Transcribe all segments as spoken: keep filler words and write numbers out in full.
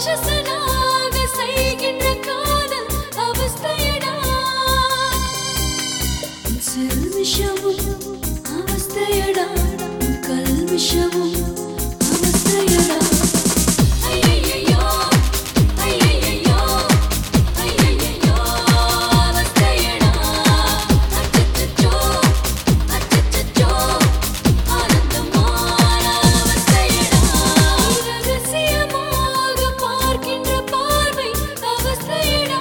ராட்சசனாக செய்கின்ற காதல் அவஸ்தையடா செல்மிஷமும் அவஸ்தையடா கல்மிஷமும் அவஸ்தையடா ஐயையோ ஐயையோ ஐயையோ அவஸ்தையடா அச்சச்சோ அச்சச்சோ ஆனந்தமான அவஸ்தையடா ரகசியமாக பார்க்கின்ற பார்வை அவஸ்தையடா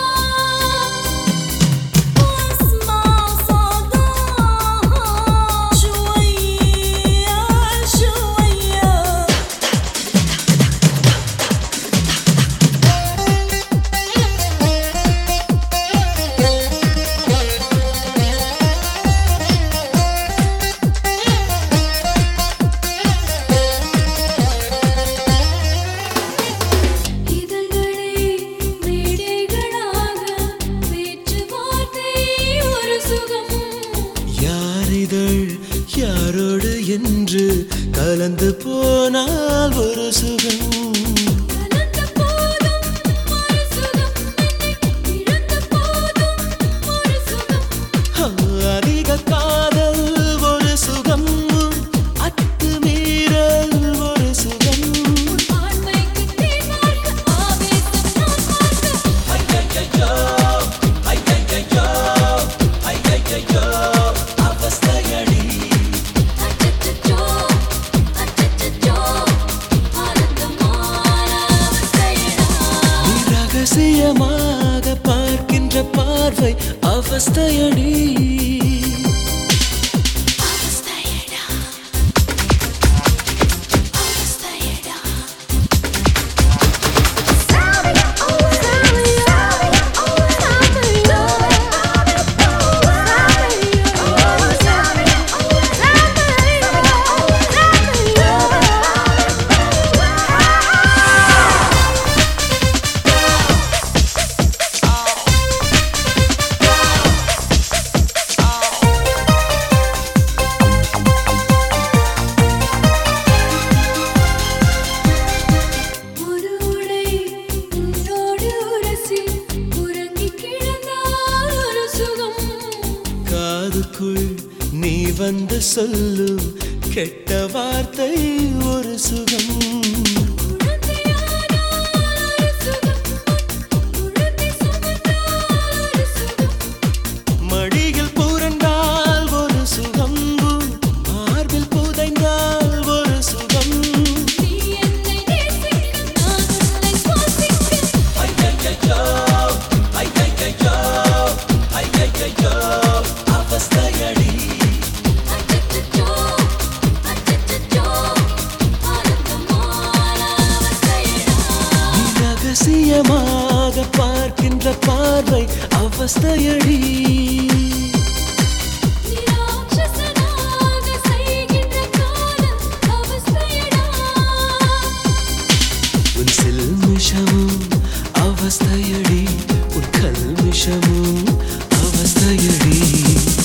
யாரோடு என்று கலந்து போனால் ஒரு சுகம் கலந்த போதும் ஒரு சுகம் இழந்த போதும் ஒரு சுகம் அதிக காதல் ஒரு சுகம் அத்துமீறல் ஒரு சுகம் ஆண்மைக்கு தீர்மார்க்க ஆவேசம் நான் பார்க்க ஐயையோ ஐயையோ ஐயையோ அவஸ்தையடி அச்சச்சோ அச்சச்சோ ஆனந்தமான அவஸ்தையடா ரகசியமாக பார்க்கின்ற பார்வை அவஸ்தையடி அவஸ்தையடா அவஸ்தையடா சாவியா ஓ சாவியா ஓ சாவியா ஓ சாவியா ஓ ஒரு உடை உன்னோடு உரசி உறங்கி கிடந்தால் ஒரு சுகம் காதுக்குள் நீ வந்து சொல்லும் கெட்ட வார்த்தை ஒரு சுகம் குழந்தையானால் ஒரு சுகம் குழந்தை சுமந்தால் ஒரு சுகம் மடியில் புரண்டால் ஒரு சுகம் மார்பில் புதைந்தால் ஒரு சுகம் நீ என்னை நேசிக்க நான் உன்னை சுவாசிக்க ஐயையோ ஐயையோ ஐயையோ அவஸ்தையடி அச்சச்சோ அச்சச்சோ ஆனந்தமான அவஸ்தையடா ரகசியமாக பார்க்கின்ற பார்வை அவஸ்தையடி ராட்சசனாக செய்கின்ற காதல் அவஸ்தையடா உன் சில்மிஷமும் அவஸ்தையடி உன் கல்மிஷமும் அவஸ்தையடி